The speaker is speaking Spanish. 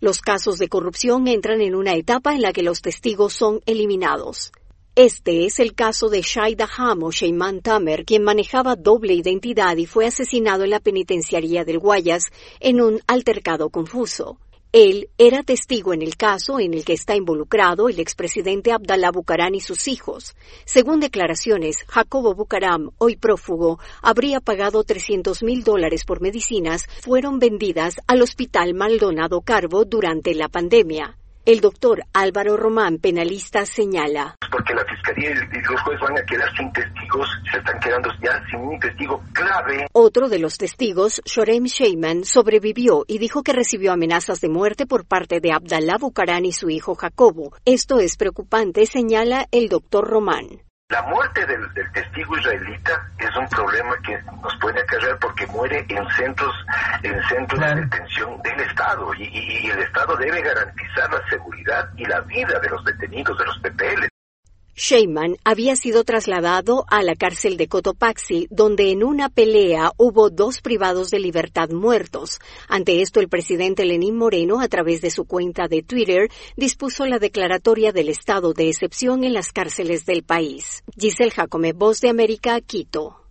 Los casos de corrupción entran en una etapa en la que los testigos son eliminados. Este es el caso de Shai Daham o Sheyman Tamer, quien manejaba doble identidad y fue asesinado en la penitenciaría del Guayas en un altercado confuso. Él era testigo en el caso en el que está involucrado el expresidente Abdallah Bucaram y sus hijos. Según declaraciones, Jacobo Bucaram, hoy prófugo, habría pagado $300,000 por medicinas fueron vendidas al Hospital Maldonado Carbo durante la pandemia. El doctor Álvaro Román, penalista, señala: porque la Fiscalía y los jueces van a quedar sin testigos, se están quedando ya sin un testigo clave. Otro de los testigos, Shorem Sheyman, sobrevivió y dijo que recibió amenazas de muerte por parte de Abdallah Bucaram y su hijo Jacobo. Esto es preocupante, señala el doctor Román. La muerte del testigo israelita es un problema que nos puede acarrear porque muere en centros de detención del Estado y el Estado debe garantizar la seguridad y la vida de los detenidos, de los PPL. Sheyman había sido trasladado a la cárcel de Cotopaxi, donde en una pelea hubo 2 privados de libertad muertos. Ante esto, el presidente Lenín Moreno, a través de su cuenta de Twitter, dispuso la declaratoria del estado de excepción en las cárceles del país. Giselle Jacome, Voz de América, Quito.